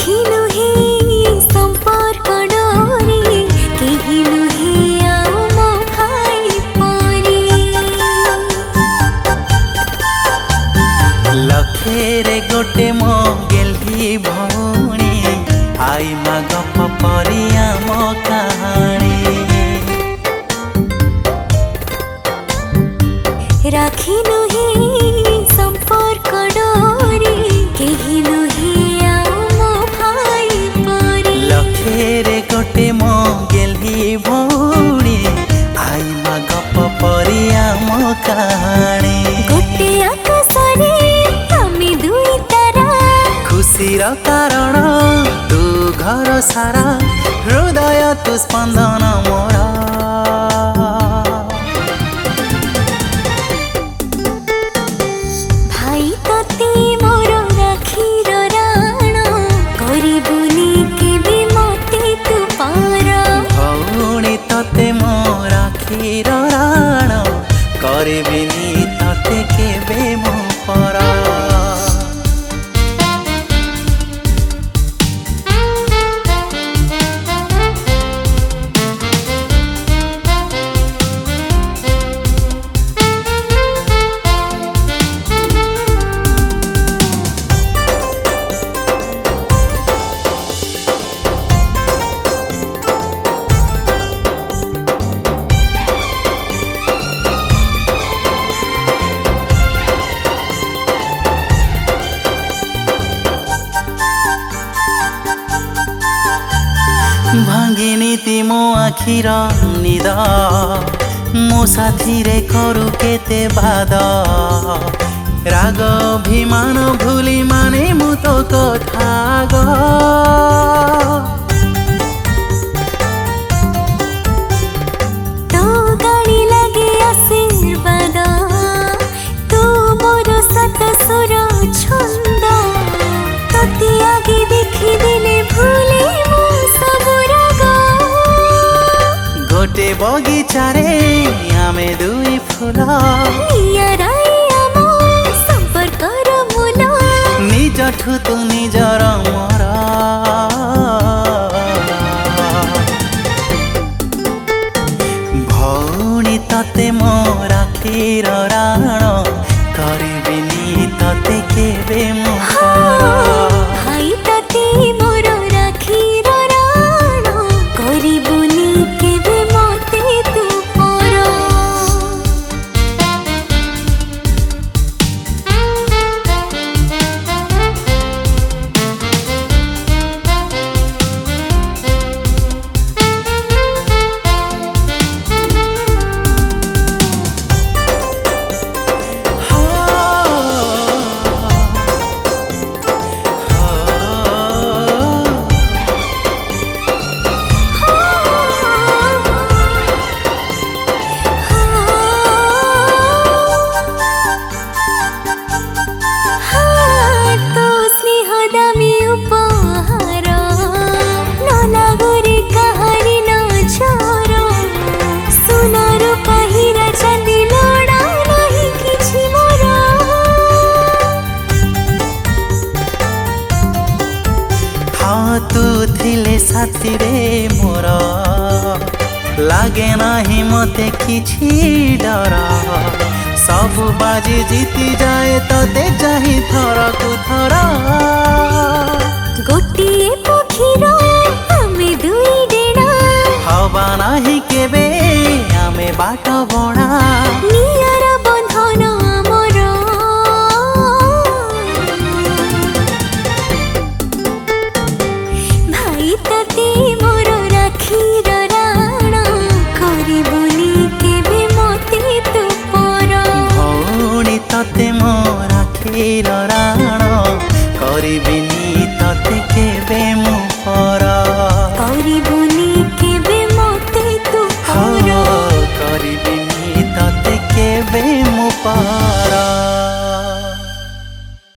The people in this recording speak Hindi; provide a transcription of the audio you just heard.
राखिलु हे संपर्क डोरी केहिलु हे आउ मो भाई परी लखेरे गोटे मो गेल्ही भौणी आई मा गप परिया मो कहानी राखिलु हे संपर्क डोरी केहिलु हे आउ मो भाई परी लखेरे गोटे मो गेल्ही भौणी आई मा गप परिया मो कहानी गोटे आकाशरे आमी दुई तारा खुशीर कारण तू घर सारा हृदय तू स्पंदन मोरा भाई तते मोर राखीर राण करिबुनी केबे मते तू पार भौणी तते मो राखीर राण करिबिनी तते केबे मो परा भांगिनी ती मो आखिर निद मो साथी रे करू केते बाद राग अभिमान भूली माने मु तो कथा ग तो गाड़ी लगे आशीर्वाद तू मोर सत सुर छंद तते आगे देखी देले भूले मो सब राग गोटे बगीचा रे आमे दुई फूल नियराई आमो संपर्कर मूल निजठु तू निजर मोर भौणी तते मो राखीर राण करिबिनी तते केबे मो भाई तते मोर राखीर राण करिबुनी केबे मते तू पर तू थिले साथी रे मोर लागे नाही मते किछि डर सब बाजी जीती जाए तते चाही थर कु थर गोटिए पक्षीर आमे दुई डेणा हवा नाही केबे आमे बाट बणा नियर बंधन आमर भाई तते मोर राखीर राण करिबुनी केबे मते तू पर भौणी तते मो राखीर राण करिबिनी तते केबे मो पर करिबुनी केबे मते तू पर करिबिनी तते केबे मो पर।